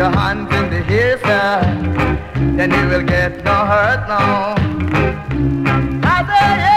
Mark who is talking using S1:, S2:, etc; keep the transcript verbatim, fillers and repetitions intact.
S1: your hands in the hair, sir, then you will get no hurt, no. I say,